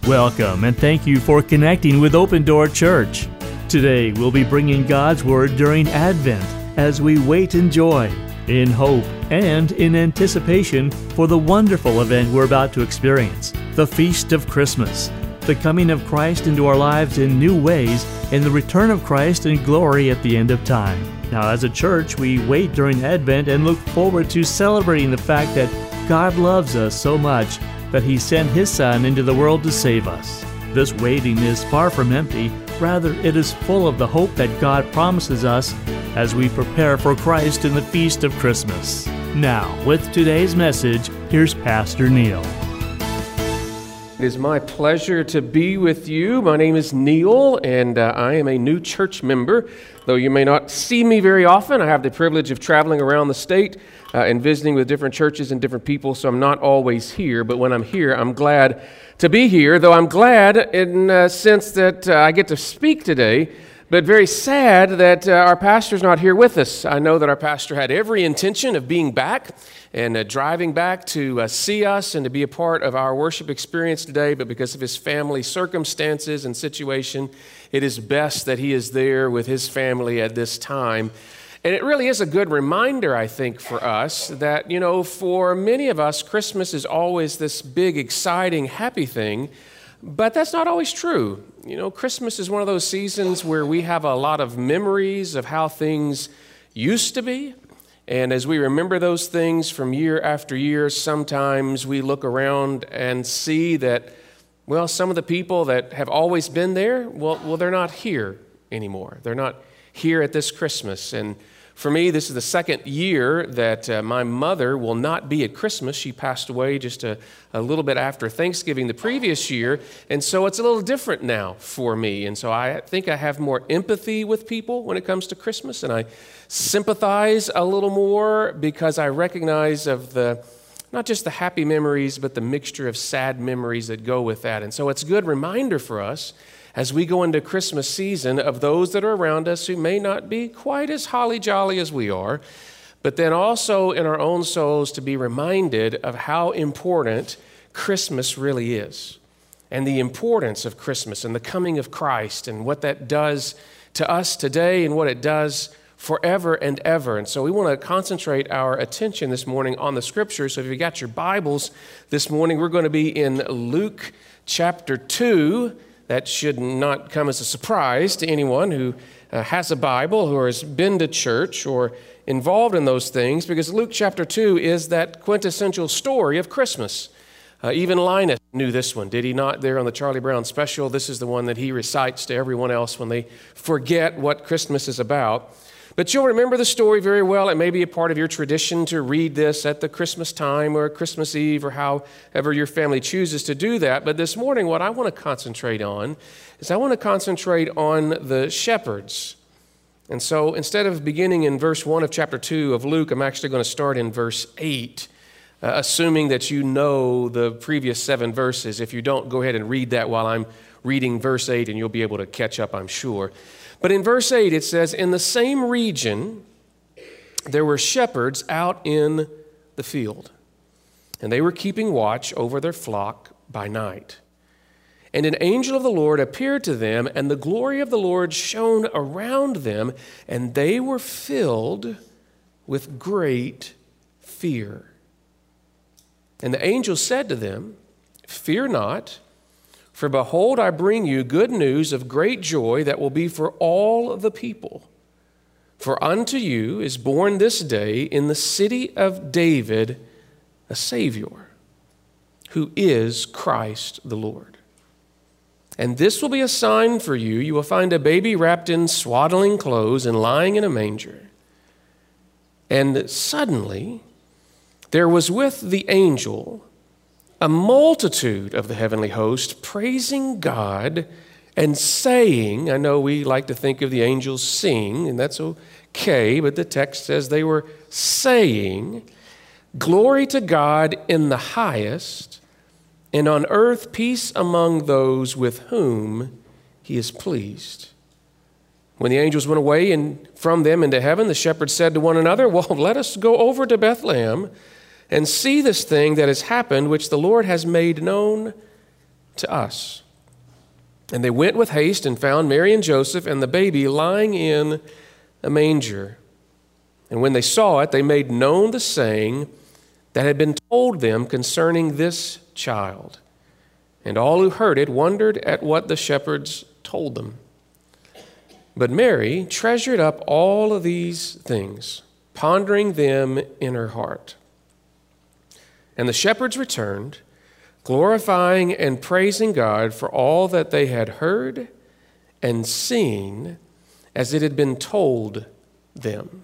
Welcome and thank you for connecting with Open Door Church. Today we'll be bringing God's Word during Advent as we wait in joy, in hope, and in anticipation for the wonderful event we're about to experience, the Feast of Christmas, the coming of Christ into our lives in new ways, and the return of Christ in glory at the end of time. Now, as a church, we wait during Advent and look forward to celebrating the fact that God loves us so much that He sent His Son into the world to save us. This waiting is far from empty. Rather, it is full of the hope that God promises us as we prepare for Christ in the Feast of Christmas. Now, with today's message, here's Pastor Neil. It is my pleasure to be with you. My name is Neil, and I am a new church member. Though you may not see me very often, I have the privilege of traveling around the state and visiting with different churches and different people, so I'm not always here. But when I'm here, I'm glad to be here, though I'm glad in the sense that I get to speak today, but very sad that our pastor's not here with us. I know that our pastor had every intention of being back and driving back to see us and to be a part of our worship experience today, but because of his family circumstances and situation, it is best that he is there with his family at this time. And it really is a good reminder, I think, for us that, for many of us, Christmas is always this big, exciting, happy thing, but that's not always true. Christmas is one of those seasons where we have a lot of memories of how things used to be. And as we remember those things from year after year, sometimes we look around and see that, some of the people that have always been there, they're not here anymore. They're not here at this Christmas. And for me, this is the second year that my mother will not be at Christmas. She passed away just a little bit after Thanksgiving the previous year, and so it's a little different now for me. And so I think I have more empathy with people when it comes to Christmas, and I sympathize a little more because I recognize of not just the happy memories, but the mixture of sad memories that go with that. And so it's a good reminder for us as we go into Christmas season of those that are around us who may not be quite as holly jolly as we are, but then also in our own souls to be reminded of how important Christmas really is, and the importance of Christmas and the coming of Christ and what that does to us today and what it does forever and ever. And so we want to concentrate our attention this morning on the Scriptures. So if you got your Bibles this morning, we're going to be in Luke chapter 2. That should not come as a surprise to anyone who has a Bible, who has been to church or involved in those things, because Luke chapter 2 is that quintessential story of Christmas. Even Linus knew this one, did he not? There on the Charlie Brown special, this is the one that he recites to everyone else when they forget what Christmas is about. But you'll remember the story very well. It may be a part of your tradition to read this at the Christmas time or Christmas Eve or however your family chooses to do that. But this morning, what I want to concentrate on is I want to concentrate on the shepherds. And so instead of beginning in verse 1 of chapter 2 of Luke, I'm actually going to start in verse 8, assuming that you know the previous 7 verses. If you don't, go ahead and read that while I'm reading verse 8, and you'll be able to catch up, I'm sure. But in verse 8 it says, "In the same region there were shepherds out in the field, and they were keeping watch over their flock by night. And an angel of the Lord appeared to them, and the glory of the Lord shone around them, and they were filled with great fear. And the angel said to them, 'Fear not, for behold, I bring you good news of great joy that will be for all the people. For unto you is born this day in the city of David a Savior, who is Christ the Lord. And this will be a sign for you. You will find a baby wrapped in swaddling clothes and lying in a manger.' And suddenly there was with the angel a multitude of the heavenly host praising God and saying," I know we like to think of the angels sing, and that's okay, but the text says they were saying, "Glory to God in the highest, and on earth peace among those with whom He is pleased." When the angels went away and from them into heaven, the shepherds said to one another, "Well, let us go over to Bethlehem and see this thing that has happened, which the Lord has made known to us." And they went with haste and found Mary and Joseph and the baby lying in a manger. And when they saw it, they made known the saying that had been told them concerning this child. And all who heard it wondered at what the shepherds told them. But Mary treasured up all of these things, pondering them in her heart. And the shepherds returned, glorifying and praising God for all that they had heard and seen as it had been told them.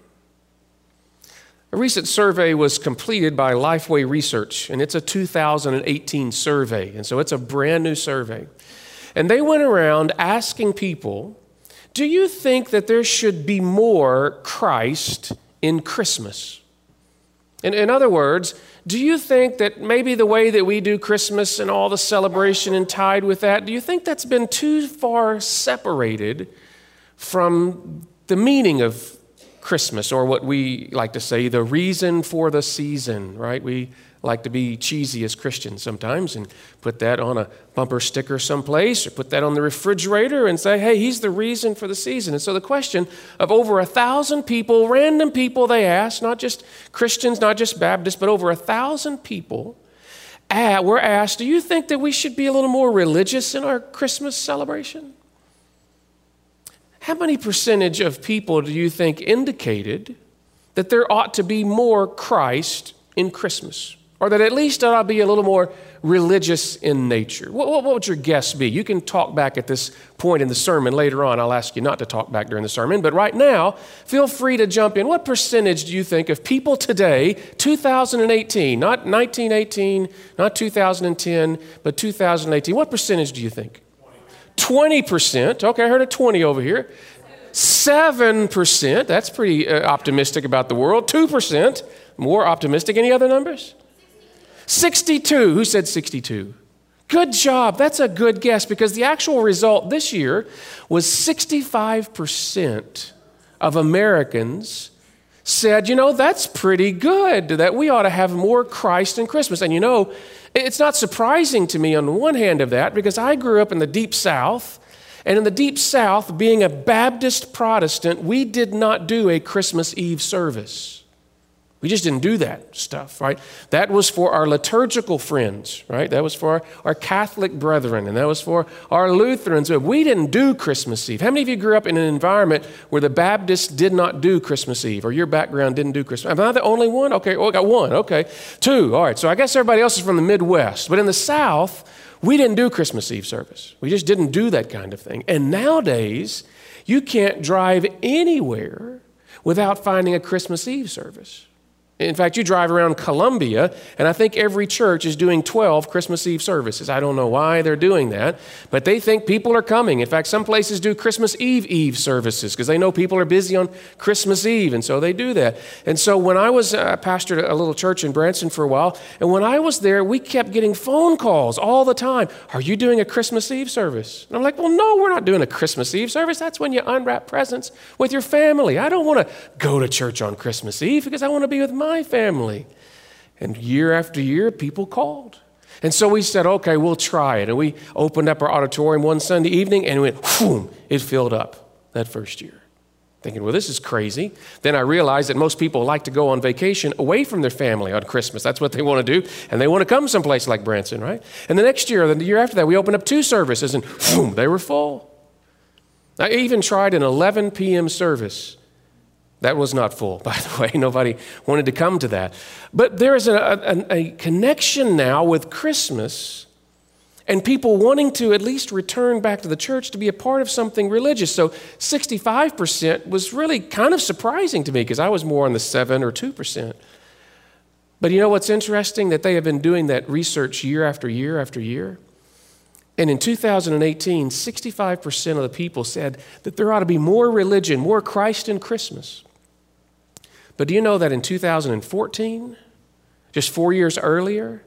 A recent survey was completed by Lifeway Research, and it's a 2018 survey, and so it's a brand new survey. And they went around asking people, do you think that there should be more Christ in Christmas? In other words, do you think that maybe the way that we do Christmas and all the celebration and tied with that, do you think that's been too far separated from the meaning of Christmas, or what we like to say, the reason for the season, right? We like to be cheesy as Christians sometimes and put that on a bumper sticker someplace or put that on the refrigerator and say, hey, he's the reason for the season. And so the question of over 1,000 people, random people they asked, not just Christians, not just Baptists, but over 1,000 people were asked, do you think that we should be a little more religious in our Christmas celebration? How many percentage of people do you think indicated that there ought to be more Christ in Christmas? Or that at least it ought to be a little more religious in nature? What would your guess be? You can talk back at this point in the sermon later on. I'll ask you not to talk back during the sermon. But right now, feel free to jump in. What percentage do you think of people today, 2018, not 1918, not 2010, but 2018, what percentage do you think? 20%. Okay, I heard a 20 over here. 7%. That's pretty optimistic about the world. 2%. More optimistic. Any other numbers? 62. Who said 62? Good job. That's a good guess, because the actual result this year was 65% of Americans said, that's pretty good, that we ought to have more Christ in Christmas. And it's not surprising to me on the one hand of that, because I grew up in the Deep South, and in the Deep South, being a Baptist Protestant, we did not do a Christmas Eve service. We just didn't do that stuff, right? That was for our liturgical friends, right? That was for our Catholic brethren, and that was for our Lutherans. But we didn't do Christmas Eve. How many of you grew up in an environment where the Baptists did not do Christmas Eve, or your background didn't do Christmas? Am I the only one? Okay, I got one. Okay, 2. All right, so I guess everybody else is from the Midwest. But in the South, we didn't do Christmas Eve service. We just didn't do that kind of thing. And nowadays, you can't drive anywhere without finding a Christmas Eve service. In fact, you drive around Columbia, and I think every church is doing 12 Christmas Eve services. I don't know why they're doing that, but they think people are coming. In fact, some places do Christmas Eve services because they know people are busy on Christmas Eve, and so they do that. And so when I was pastored a little church in Branson for a while, and when I was there, we kept getting phone calls all the time. Are you doing a Christmas Eve service? And I'm like, well, no, we're not doing a Christmas Eve service. That's when you unwrap presents with your family. I don't want to go to church on Christmas Eve because I want to be with my family. And year after year, people called. And so we said, okay, we'll try it. And we opened up our auditorium one Sunday evening, and it filled up that first year. Thinking, well, this is crazy. Then I realized that most people like to go on vacation away from their family on Christmas. That's what they want to do. And they want to come someplace like Branson, right? And the next year, the year after that, we opened up 2 services, and they were full. I even tried an 11 p.m. service. That was not full, by the way. Nobody wanted to come to that. But there is a connection now with Christmas and people wanting to at least return back to the church to be a part of something religious. So 65% was really kind of surprising to me because I was more on the 7 or 2%. But you know what's interesting? That they have been doing that research year after year after year. And in 2018, 65% of the people said that there ought to be more religion, more Christ in Christmas. But do you know that in 2014, just 4 years earlier,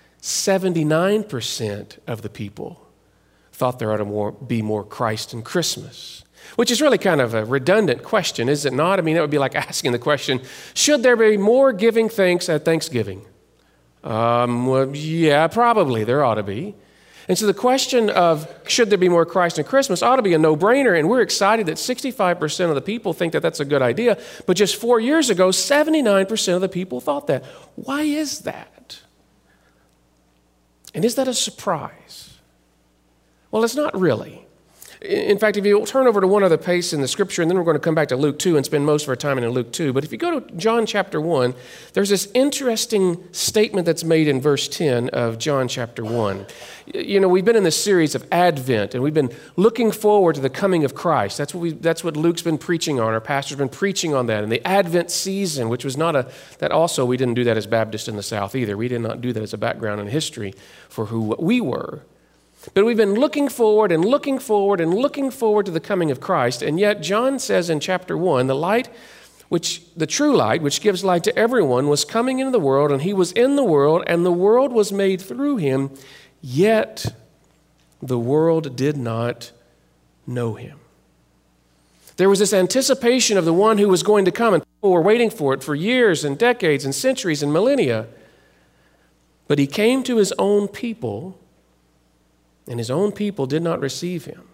79% of the people thought there ought to be more Christ in Christmas, which is really kind of a redundant question, is it not? I mean, that would be like asking the question, should there be more giving thanks at Thanksgiving? Well, yeah, probably there ought to be. And so the question of should there be more Christ in Christmas ought to be a no-brainer, and we're excited that 65% of the people think that that's a good idea, but just 4 years ago, 79% of the people thought that. Why is that? And is that a surprise? Well, it's not really. In fact, if you turn over to one other place in the Scripture, and then we're going to come back to Luke 2 and spend most of our time in Luke 2, but if you go to John chapter 1, there's this interesting statement that's made in verse 10 of John chapter 1. You know, we've been in this series of Advent, and we've been looking forward to the coming of Christ. That's what Luke's been preaching on. Our pastor's been preaching on that. And the Advent season, which was that also, we didn't do that as Baptists in the South either. We did not do that as a background in history for who we were. But we've been looking forward and looking forward and looking forward to the coming of Christ. And yet John says in chapter 1, the true light, which gives light to everyone, was coming into the world, and he was in the world, and the world was made through him, yet the world did not know him. There was this anticipation of the one who was going to come, and people were waiting for it for years and decades and centuries and millennia. But he came to his own people, and his own people did not receive him.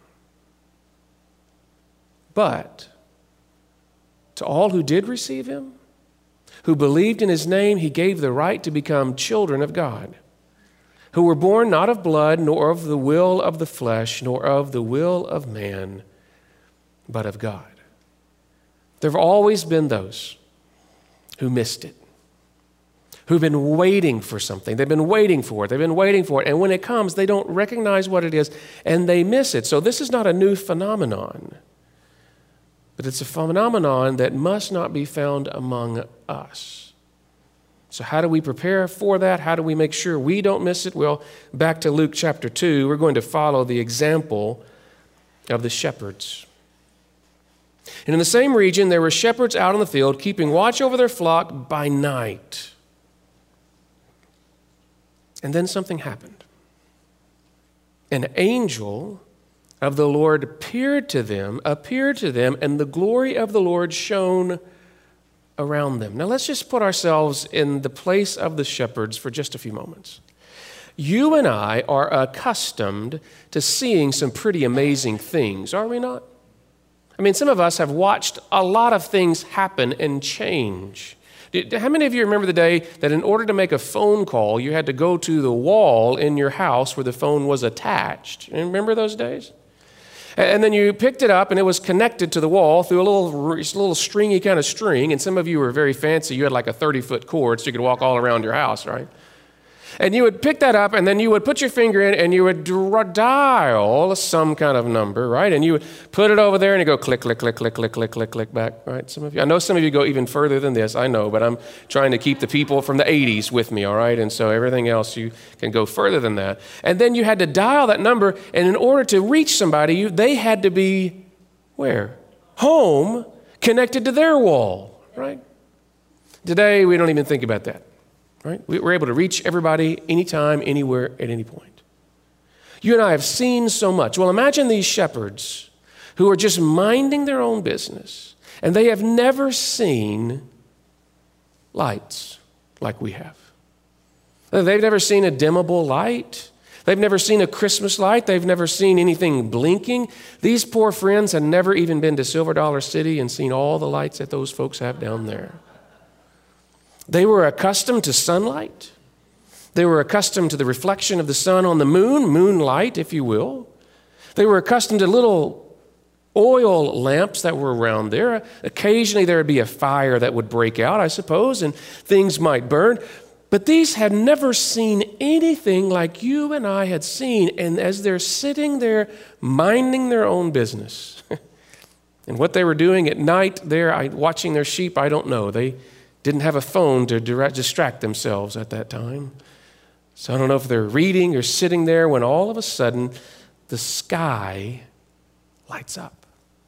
But to all who did receive him, who believed in his name, he gave the right to become children of God, who were born not of blood, nor of the will of the flesh, nor of the will of man, but of God. There have always been those who missed it, who've been waiting for something. They've been waiting for it. And when it comes, they don't recognize what it is, and they miss it. So this is not a new phenomenon, but it's a phenomenon that must not be found among us. So how do we prepare for that? How do we make sure we don't miss it? Well, back to Luke chapter 2, we're going to follow the example of the shepherds. And in the same region, there were shepherds out in the field, keeping watch over their flock by night. And then something happened. An angel of the Lord appeared to them, and the glory of the Lord shone around them. Now let's just put ourselves in the place of the shepherds for just a few moments. You and I are accustomed to seeing some pretty amazing things, are we not? I mean, some of us have watched a lot of things happen and change. How many of you remember the day that in order to make a phone call, you had to go to the wall in your house where the phone was attached? Remember those days? And then you picked it up, and it was connected to the wall through a little stringy kind of string. And some of you were very fancy. You had like a 30-foot cord, so you could walk all around your house, right? And you would pick that up, and then you would put your finger in, and you would dial some kind of number, right? And you would put it over there, and you go click, click, click, click, click, click, click, click back, right? Some of you, I know some of you go even further than this, I know, but I'm trying to keep the people from the 80s with me, all right? And so everything else, you can go further than that. And then you had to dial that number, and in order to reach somebody, they had to be where? Home, connected to their wall, right? Today, we don't even think about that. Right? We're able to reach everybody anytime, anywhere, at any point. You and I have seen so much. Well, imagine these shepherds who are just minding their own business, and they have never seen lights like we have. They've never seen a dimmable light. They've never seen a Christmas light. They've never seen anything blinking. These poor friends had never even been to Silver Dollar City and seen all the lights that those folks have down there. They were accustomed to sunlight. They were accustomed to the reflection of the sun on the moon, moonlight, if you will. They were accustomed to little oil lamps that were around there. Occasionally there would be a fire that would break out, I suppose, and things might burn. But these had never seen anything like you and I had seen. And as they're sitting there minding their own business, and what they were doing at night there, watching their sheep, I don't know. They didn't have a phone to distract themselves at that time. So I don't know if they're reading or sitting there when all of a sudden the sky lights up.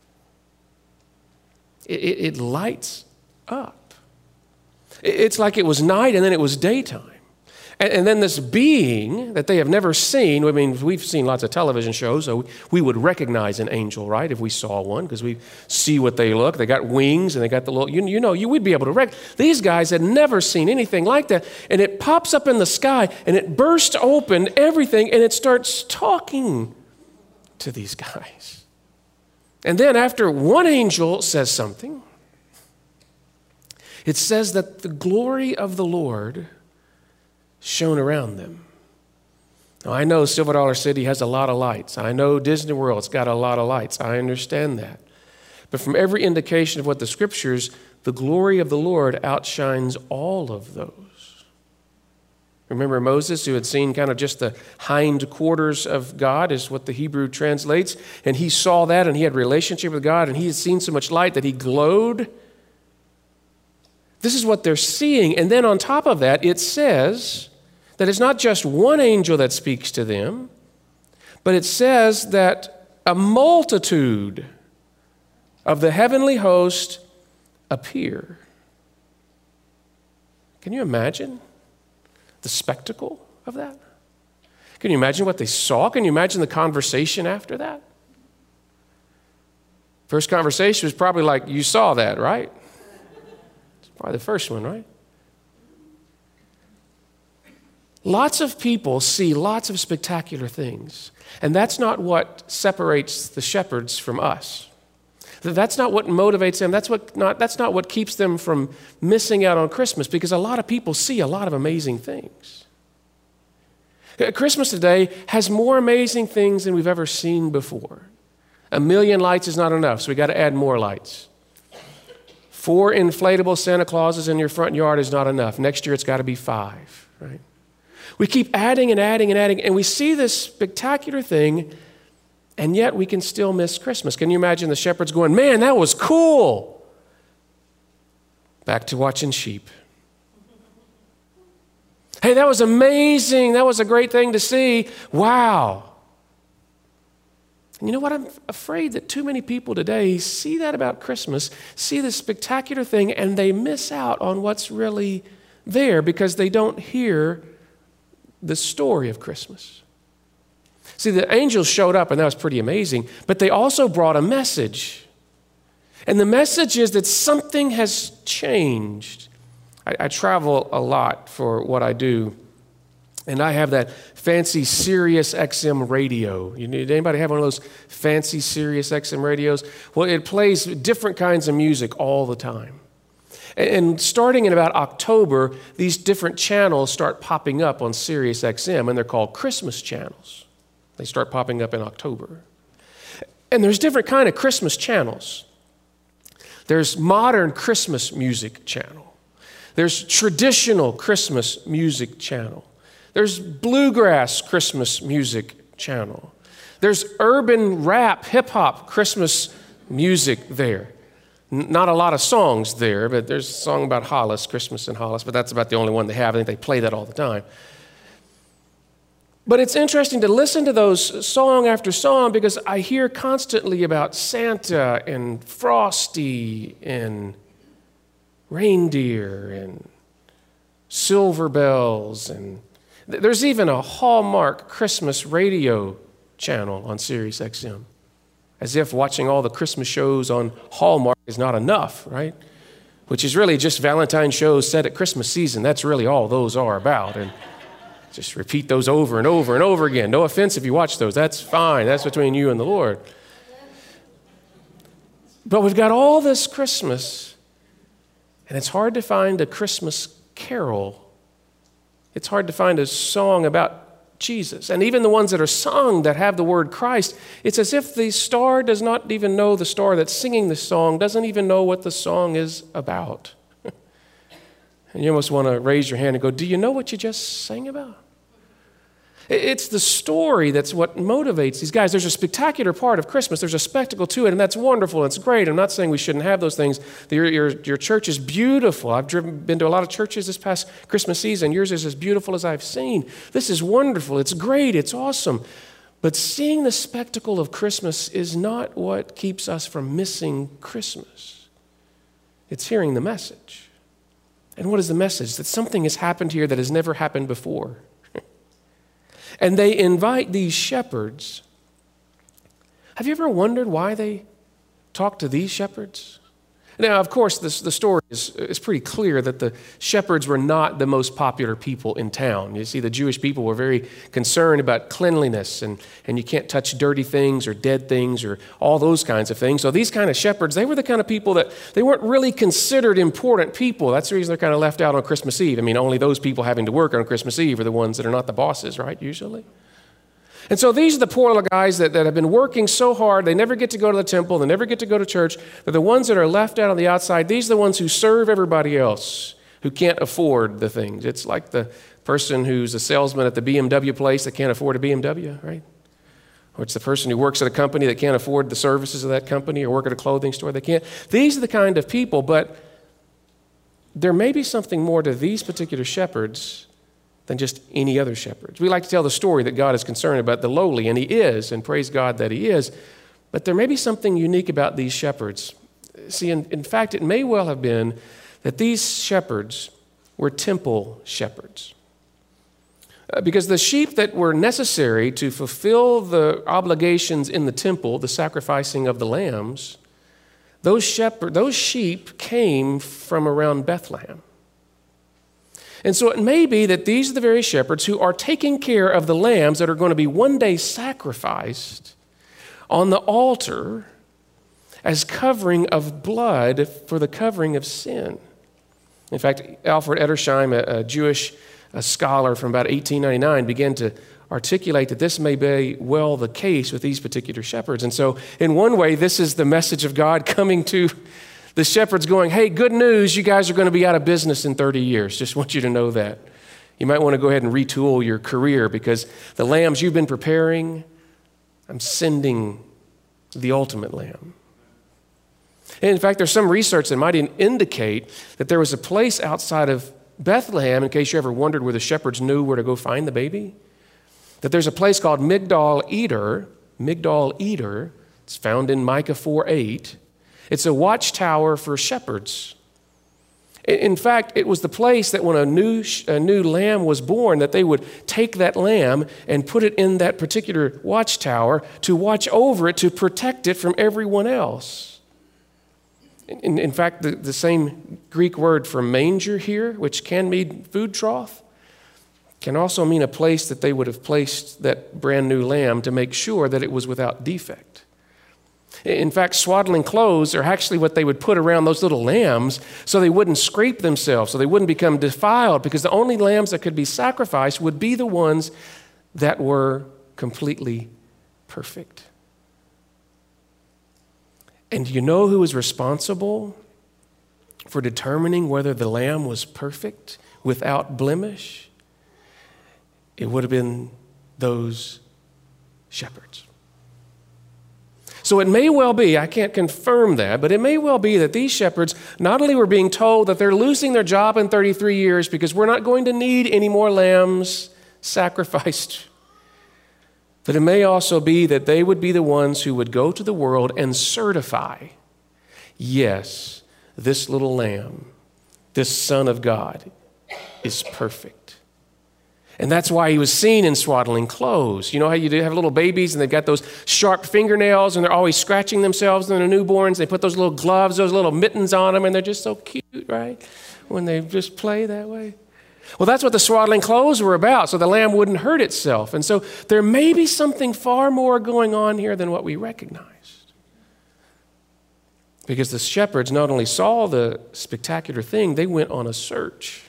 It lights up. It's like it was night and then it was daytime. And then this being that they have never seen, I mean, we've seen lots of television shows, so we would recognize an angel, right, if we saw one, because we see what they look. They got wings, and they got the little, you would be able to recognize. These guys had never seen anything like that. And it pops up in the sky, and it bursts open everything, and it starts talking to these guys. And then after one angel says something, it says that the glory of the Lord shone around them. Now, I know Silver Dollar City has a lot of lights. I know Disney World's got a lot of lights. I understand that. But from every indication of what the Scriptures, the glory of the Lord outshines all of those. Remember Moses, who had seen kind of just the hind quarters of God, is what the Hebrew translates. And he saw that, and he had a relationship with God, and he had seen so much light that he glowed. This is what they're seeing. And then on top of that, it says that it's not just one angel that speaks to them, but it says that a multitude of the heavenly host appear. Can you imagine the spectacle of that? Can you imagine what they saw? Can you imagine the conversation after that? First conversation was probably like, you saw that, right? It's probably the first one, right? Lots of people see lots of spectacular things, and that's not what separates the shepherds from us. That's not what motivates them. That's not what keeps them from missing out on Christmas, because a lot of people see a lot of amazing things. Christmas today has more amazing things than we've ever seen before. 1 million lights is not enough, so we got to add more lights. 4 inflatable Santa Clauses in your front yard is not enough. Next year it's got to be 5, right? We keep adding and adding and adding, and we see this spectacular thing, and yet we can still miss Christmas. Can you imagine the shepherds going, man, that was cool? Back to watching sheep. Hey, that was amazing. That was a great thing to see. Wow. And you know what? I'm afraid that too many people today see that about Christmas, see this spectacular thing, and they miss out on what's really there because they don't hear the story of Christmas. See, the angels showed up, and that was pretty amazing, but they also brought a message. And the message is that something has changed. I travel a lot for what I do, and I have that fancy Sirius XM radio. Anybody have one of those fancy Sirius XM radios? Well, it plays different kinds of music all the time. And starting in about October, these different channels start popping up on Sirius XM, and they're called Christmas channels. They start popping up in October. And there's different kind of Christmas channels. There's modern Christmas music channel. There's traditional Christmas music channel. There's bluegrass Christmas music channel. There's urban rap, hip-hop Christmas music there. Not a lot of songs there, but there's a song about Hollis, Christmas in Hollis, but that's about the only one they have. I think they play that all the time. But it's interesting to listen to those song after song because I hear constantly about Santa and Frosty and reindeer and silver bells. And there's even a Hallmark Christmas radio channel on Sirius XM. As if watching all the Christmas shows on Hallmark is not enough, right? Which is really just Valentine shows set at Christmas season. That's really all those are about. And just repeat those over and over and over again. No offense if you watch those. That's fine. That's between you and the Lord. But we've got all this Christmas, and it's hard to find a Christmas carol. It's hard to find a song about Jesus. And even the ones that are sung that have the word Christ, it's as if the star does not even know, the star that's singing the song doesn't even know what the song is about. And you almost want to raise your hand and go, do you know what you just sang about? It's the story that's what motivates these guys. There's a spectacular part of Christmas. There's a spectacle to it, and that's wonderful. It's great. I'm not saying we shouldn't have those things. Your church is beautiful. I've been to a lot of churches this past Christmas season. Yours is as beautiful as I've seen. This is wonderful. It's great. It's awesome. But seeing the spectacle of Christmas is not what keeps us from missing Christmas. It's hearing the message. And what is the message? That something has happened here that has never happened before. And they invite these shepherds. Have you ever wondered why they talk to these shepherds? Now, of course, the story is pretty clear that the shepherds were not the most popular people in town. You see, the Jewish people were very concerned about cleanliness, and you can't touch dirty things or dead things or all those kinds of things. So these kind of shepherds, they were the kind of people that they weren't really considered important people. That's the reason they're kind of left out on Christmas Eve. I mean, only those people having to work on Christmas Eve are the ones that are not the bosses, right, usually? And so these are the poor little guys that have been working so hard. They never get to go to the temple. They never get to go to church. They're the ones that are left out on the outside. These are the ones who serve everybody else who can't afford the things. It's like the person who's a salesman at the BMW place that can't afford a BMW, right? Or it's the person who works at a company that can't afford the services of that company, or work at a clothing store. They can't. These are the kind of people, but there may be something more to these particular shepherds than just any other shepherds. We like to tell the story that God is concerned about the lowly, and He is, and praise God that He is. But there may be something unique about these shepherds. See, in fact, it may well have been that these shepherds were temple shepherds. Because the sheep that were necessary to fulfill the obligations in the temple, the sacrificing of the lambs, those sheep came from around Bethlehem. And so it may be that these are the very shepherds who are taking care of the lambs that are going to be one day sacrificed on the altar as covering of blood for the covering of sin. In fact, Alfred Edersheim, a Jewish scholar from about 1899, began to articulate that this may be well the case with these particular shepherds. And so in one way, this is the message of God coming to the shepherds going, hey, good news, you guys are going to be out of business in 30 years. Just want you to know that. You might want to go ahead and retool your career because the lambs you've been preparing, I'm sending the ultimate lamb. And in fact, there's some research that might indicate that there was a place outside of Bethlehem, in case you ever wondered where the shepherds knew where to go find the baby, that there's a place called Migdal Eder. It's found in Micah 4:8. It's a watchtower for shepherds. In fact, it was the place that when a new lamb was born, that they would take that lamb and put it in that particular watchtower to watch over it, to protect it from everyone else. In fact, the same Greek word for manger here, which can mean food trough, can also mean a place that they would have placed that brand new lamb to make sure that it was without defect. In fact, swaddling clothes are actually what they would put around those little lambs so they wouldn't scrape themselves, so they wouldn't become defiled, because the only lambs that could be sacrificed would be the ones that were completely perfect. And do you know who was responsible for determining whether the lamb was perfect, without blemish? It would have been those shepherds. So it may well be, I can't confirm that, but it may well be that these shepherds not only were being told that they're losing their job in 33 years because we're not going to need any more lambs sacrificed, but it may also be that they would be the ones who would go to the world and certify, yes, this little lamb, this Son of God, is perfect. And that's why he was seen in swaddling clothes. You know how you do have little babies and they've got those sharp fingernails and they're always scratching themselves when they're newborns. They put those little gloves, those little mittens on them, and they're just so cute, right? When they just play that way. Well, that's what the swaddling clothes were about, so the lamb wouldn't hurt itself. And so there may be something far more going on here than what we recognized. Because the shepherds not only saw the spectacular thing, they went on a search.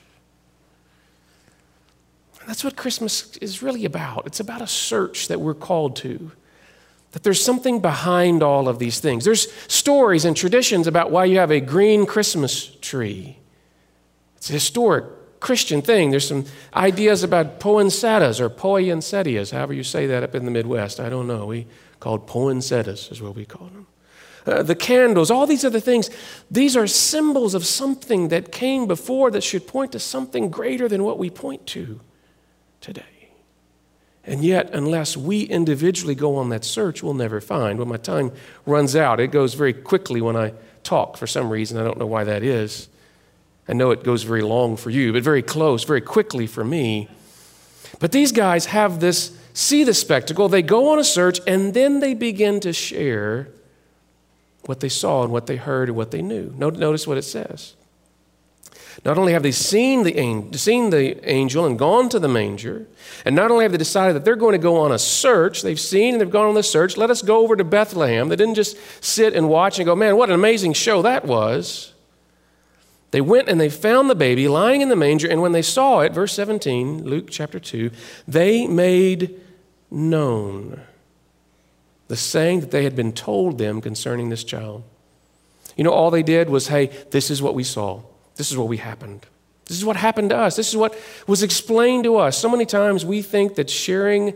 That's what Christmas is really about. It's about a search that we're called to. That there's something behind all of these things. There's stories and traditions about why you have a green Christmas tree. It's a historic Christian thing. There's some ideas about poinsettias or poinsettias, however you say that up in the Midwest. I don't know. We called poinsettias is what we call them. The candles, all these other things, these are symbols of something that came before that should point to something greater than what we point to today. And yet, unless we individually go on that search, we'll never find. When my time runs out, it goes very quickly when I talk for some reason. I don't know why that is. I know it goes very long for you, but very close, very quickly for me. But these guys have this, see the spectacle, they go on a search, and then they begin to share what they saw and what they heard and what they knew. Notice what it says. Not only have they seen the angel and gone to the manger, and not only have they decided that they're going to go on a search, they've seen and they've gone on the search, let us go over to Bethlehem. They didn't just sit and watch and go, man, what an amazing show that was. They went and they found the baby lying in the manger, and when they saw it, verse 17, Luke chapter 2, they made known the saying that they had been told them concerning this child. You know, all they did was, hey, this is what we saw. This is what happened. This is what happened to us. This is what was explained to us. So many times we think that sharing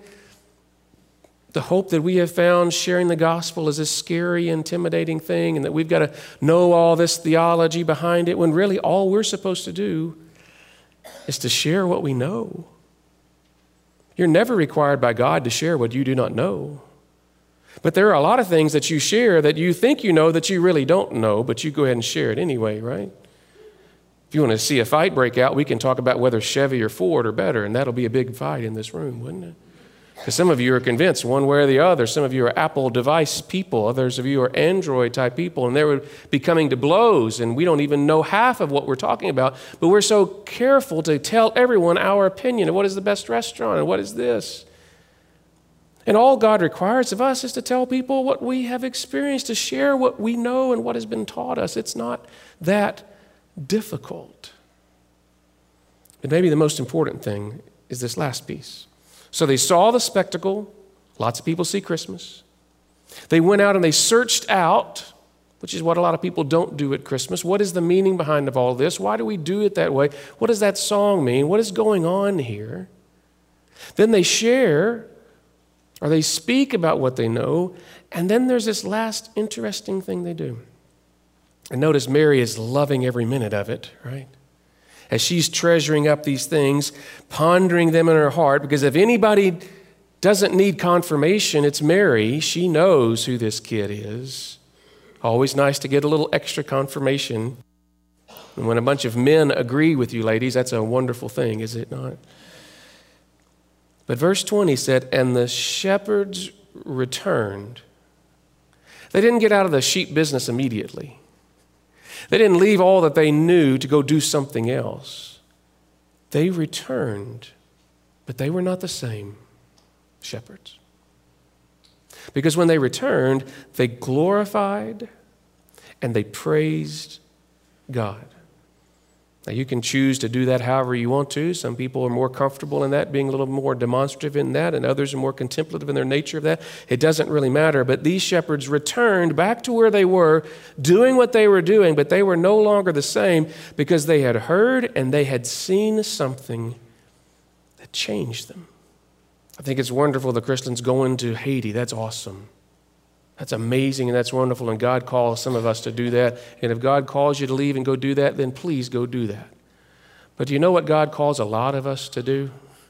the hope that we have found, sharing the gospel, is this scary, intimidating thing, and that we've got to know all this theology behind it, when really all we're supposed to do is to share what we know. You're never required by God to share what you do not know. But there are a lot of things that you share that you think you know that you really don't know, but you go ahead and share it anyway, right? If you want to see a fight break out, we can talk about whether Chevy or Ford are better, and that'll be a big fight in this room, wouldn't it? Because some of you are convinced one way or the other. Some of you are Apple device people. Others of you are Android type people, and they would be coming to blows, and we don't even know half of what we're talking about. But we're so careful to tell everyone our opinion of what is the best restaurant and what is this. And all God requires of us is to tell people what we have experienced, to share what we know and what has been taught us. It's not that difficult. But maybe the most important thing is this last piece. So they saw the spectacle. Lots of people see Christmas. They went out and they searched out, which is what a lot of people don't do at Christmas. What is the meaning behind of all this? Why do we do it that way? What does that song mean? What is going on here? Then they share, or they speak about what they know, and then there's this last interesting thing they do. And notice Mary is loving every minute of it, right? As she's treasuring up these things, pondering them in her heart, because if anybody doesn't need confirmation, it's Mary. She knows who this kid is. Always nice to get a little extra confirmation. And when a bunch of men agree with you, ladies, that's a wonderful thing, is it not? But verse 20 said, and the shepherds returned. They didn't get out of the sheep business immediately. They didn't leave all that they knew to go do something else. They returned, but they were not the same shepherds. Because when they returned, they glorified and they praised God. Now, you can choose to do that however you want to. Some people are more comfortable in that, being a little more demonstrative in that, and others are more contemplative in their nature of that. It doesn't really matter. But these shepherds returned back to where they were, doing what they were doing, but they were no longer the same because they had heard and they had seen something that changed them. I think it's wonderful the Christians going to Haiti. That's awesome. That's amazing and that's wonderful, and God calls some of us to do that. And if God calls you to leave and go do that, then please go do that. But do you know what God calls a lot of us to do?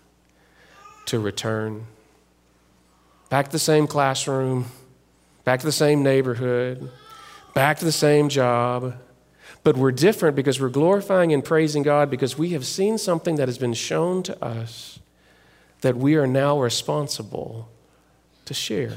To return. Back to the same classroom, back to the same neighborhood, back to the same job. But we're different because we're glorifying and praising God because we have seen something that has been shown to us that we are now responsible to share.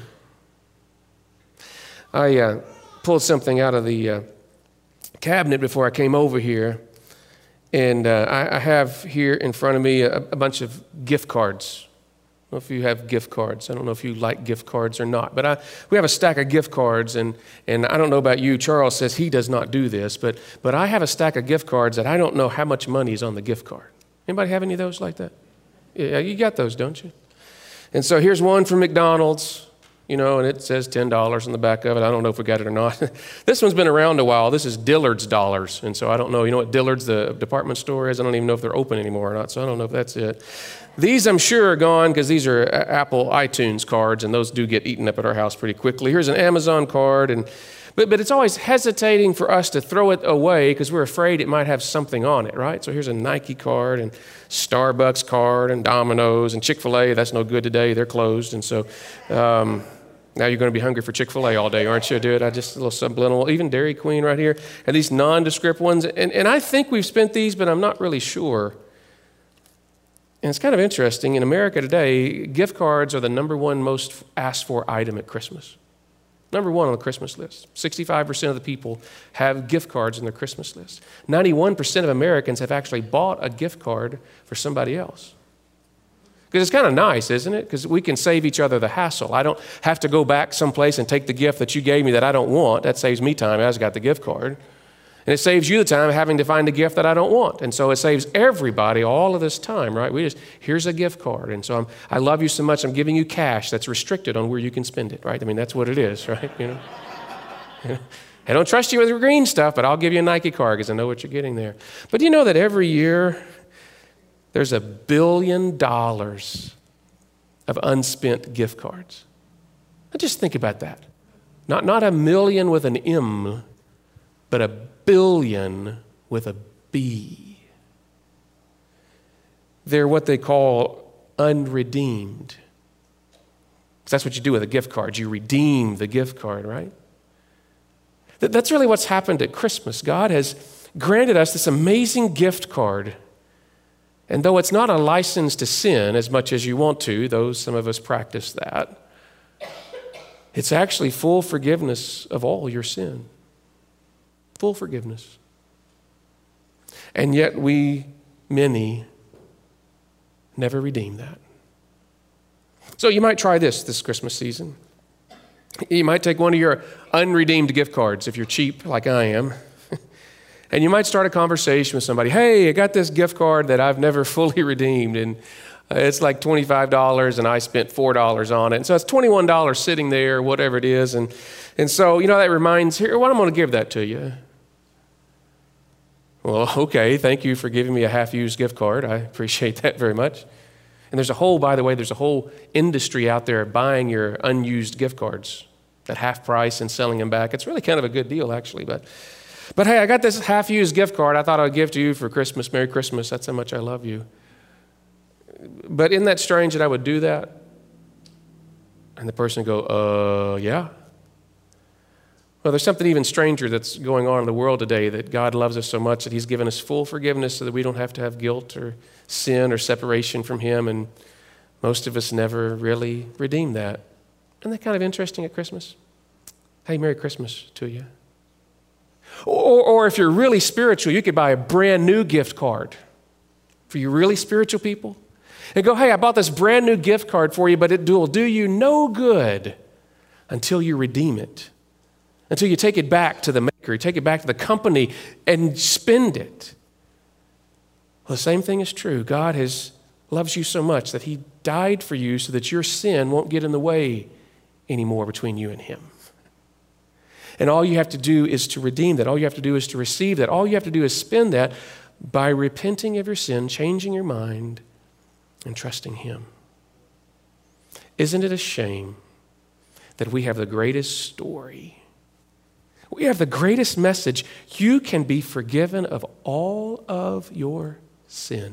I pulled something out of the cabinet before I came over here, and I have here in front of me a bunch of gift cards. I don't know if you have gift cards. I don't know if you like gift cards or not, but we have a stack of gift cards, and I don't know about you. Charles says he does not do this, but I have a stack of gift cards that I don't know how much money is on the gift card. Anybody have any of those like that? Yeah, you got those, don't you? And so here's one from McDonald's. You know, and it says $10 on the back of it. I don't know if we got it or not. This one's been around a while. This is Dillard's dollars. And so I don't know. You know what Dillard's, the department store, is? I don't even know if they're open anymore or not. So I don't know if that's it. These, I'm sure, are gone because these are Apple iTunes cards, and those do get eaten up at our house pretty quickly. Here's an Amazon card. But it's always hesitating for us to throw it away because we're afraid it might have something on it, right? So here's a Nike card and Starbucks card and Domino's and Chick-fil-A. That's no good today. They're closed. And so... Now you're going to be hungry for Chick-fil-A all day, aren't you, dude? Just a little subliminal. Even Dairy Queen right here. And these nondescript ones. And I think we've spent these, but I'm not really sure. And it's kind of interesting. In America today, gift cards are the number one most asked for item at Christmas. Number one on the Christmas list. 65% of the people have gift cards on their Christmas list. 91% of Americans have actually bought a gift card for somebody else. Because it's kind of nice, isn't it? Because we can save each other the hassle. I don't have to go back someplace and take the gift that you gave me that I don't want. That saves me time. I just got the gift card. And it saves you the time of having to find a gift that I don't want. And so it saves everybody all of this time, right? Here's a gift card. And so I love you so much, I'm giving you cash that's restricted on where you can spend it, right? I mean, that's what it is, right? I don't trust you with your green stuff, but I'll give you a Nike card because I know what you're getting there. But do you know that every year there's $1 billion of unspent gift cards? Now just think about that. Not a million with an M, but $1 billion with a B. They're what they call unredeemed. Because that's what you do with a gift card. You redeem the gift card, right? That's really what's happened at Christmas. God has granted us this amazing gift card. And though it's not a license to sin as much as you want to, though some of us practice that, it's actually full forgiveness of all your sin. Full forgiveness. And yet many, never redeem that. So you might try this Christmas season. You might take one of your unredeemed gift cards if you're cheap like I am. And you might start a conversation with somebody. Hey, I got this gift card that I've never fully redeemed. And it's like $25 and I spent $4 on it. And so it's $21 sitting there, whatever it is. And so, that reminds, here, what I'm going to give that to you. Well, okay, thank you for giving me a half-used gift card. I appreciate that very much. And there's a whole industry out there buying your unused gift cards at half price and selling them back. It's really kind of a good deal, actually. But hey, I got this half-used gift card I thought I'd give to you for Christmas. Merry Christmas. That's how much I love you. But isn't that strange that I would do that? And the person would go, yeah. Well, there's something even stranger that's going on in the world today, that God loves us so much that he's given us full forgiveness so that we don't have to have guilt or sin or separation from him. And most of us never really redeem that. Isn't that kind of interesting at Christmas? Hey, Merry Christmas to you. Or if you're really spiritual, you could buy a brand new gift card for you really spiritual people. And go, hey, I bought this brand new gift card for you, but it will do you no good until you redeem it. Until you take it back to the maker, you take it back to the company and spend it. Well, the same thing is true. God loves you so much that he died for you so that your sin won't get in the way anymore between you and him. And all you have to do is to redeem that. All you have to do is to receive that. All you have to do is spend that by repenting of your sin, changing your mind, and trusting him. Isn't it a shame that we have the greatest story? We have the greatest message. You can be forgiven of all of your sin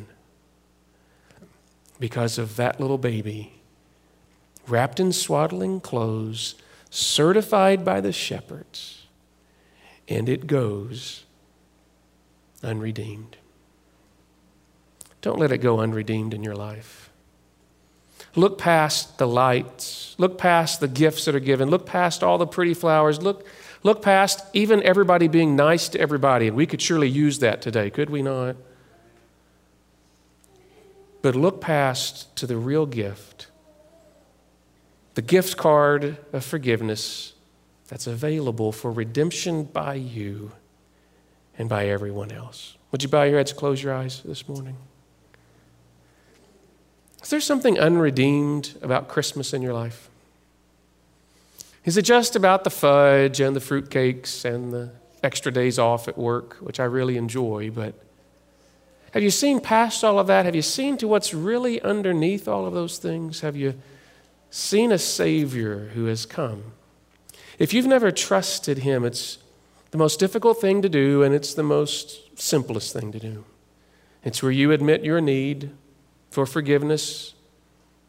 because of that little baby wrapped in swaddling clothes, certified by the shepherds, and it goes unredeemed. Don't let it go unredeemed in your life. Look past the lights. Look past the gifts that are given. Look past all the pretty flowers. Look past even everybody being nice to everybody. And we could surely use that today, could we not? But look past to the real gift. The gift card of forgiveness that's available for redemption by you and by everyone else. Would you bow your heads, close your eyes this morning? Is there something unredeemed about Christmas in your life? Is it just about the fudge and the fruitcakes and the extra days off at work, which I really enjoy, but have you seen past all of that? Have you seen to what's really underneath all of those things? Have you seen a Savior who has come? If you've never trusted him, it's the most difficult thing to do, and it's the most simplest thing to do. It's where you admit your need for forgiveness.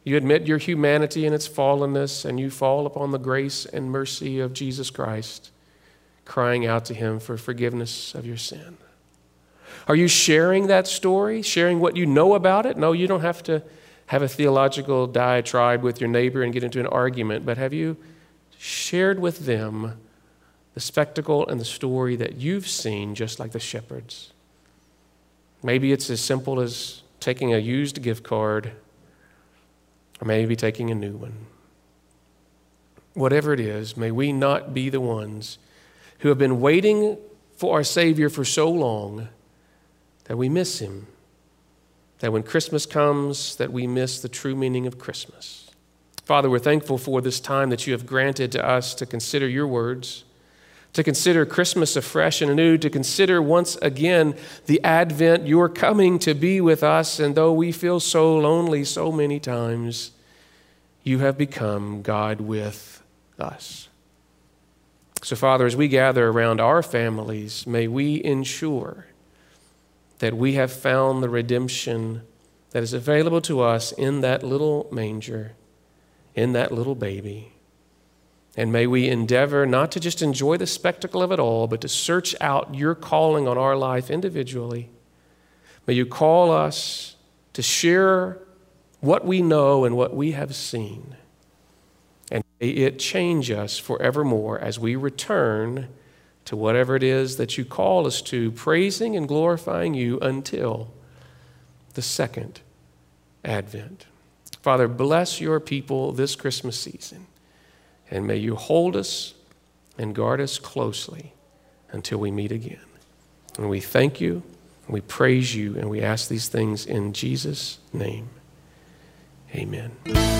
You admit your humanity and its fallenness, and you fall upon the grace and mercy of Jesus Christ, crying out to him for forgiveness of your sin. Are you sharing that story, sharing what you know about it? No, you don't have to have a theological diatribe with your neighbor and get into an argument, but have you shared with them the spectacle and the story that you've seen, just like the shepherds? Maybe it's as simple as taking a used gift card, or maybe taking a new one. Whatever it is, may we not be the ones who have been waiting for our Savior for so long that we miss him, that when Christmas comes, that we miss the true meaning of Christmas. Father, we're thankful for this time that you have granted to us to consider your words, to consider Christmas afresh and anew, to consider once again the Advent, your coming to be with us. And though we feel so lonely so many times, you have become God with us. So, Father, as we gather around our families, may we ensure that we have found the redemption that is available to us in that little manger, in that little baby. And may we endeavor not to just enjoy the spectacle of it all, but to search out your calling on our life individually. May you call us to share what we know and what we have seen. And may it change us forevermore as we return to whatever it is that you call us to, praising and glorifying you until the second Advent. Father, bless your people this Christmas season. And may you hold us and guard us closely until we meet again. And we thank you, and we praise you, and we ask these things in Jesus' name. Amen.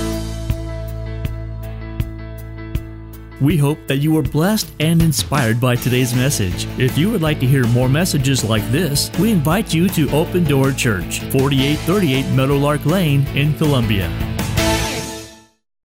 We hope that you were blessed and inspired by today's message. If you would like to hear more messages like this, we invite you to Open Door Church, 4838 Meadowlark Lane in Columbia.